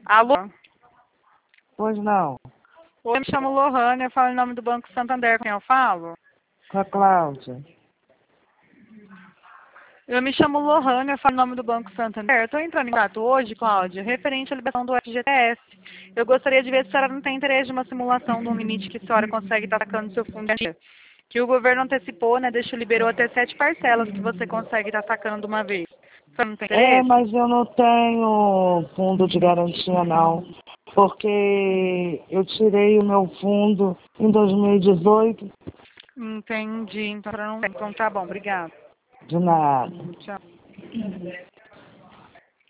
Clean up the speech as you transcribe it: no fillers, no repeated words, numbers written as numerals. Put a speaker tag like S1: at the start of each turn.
S1: Alô?
S2: Pois não,
S1: Oi, eu me chamo Lohane, eu falo em nome do Banco Santander. Com quem eu falo?
S2: com a Cláudia.
S1: Eu me chamo Lohane, eu falo em nome do Banco Santander. Eu estou entrando em contato hoje, Cláudia, referente à liberação do FGTS. Eu gostaria de ver se a senhora não tem interesse de uma simulação de um limite que a senhora consegue estar sacando do seu fundo de garantia. Que o governo antecipou, né, liberou até 7 parcelas que você consegue estar sacando de uma vez. Você não tem interesse?
S2: Mas eu não tenho fundo de garantia não, porque eu tirei o meu fundo em 2018.
S1: Entendi, então, não... então tá bom, obrigada.
S2: De nada.
S1: Tchau.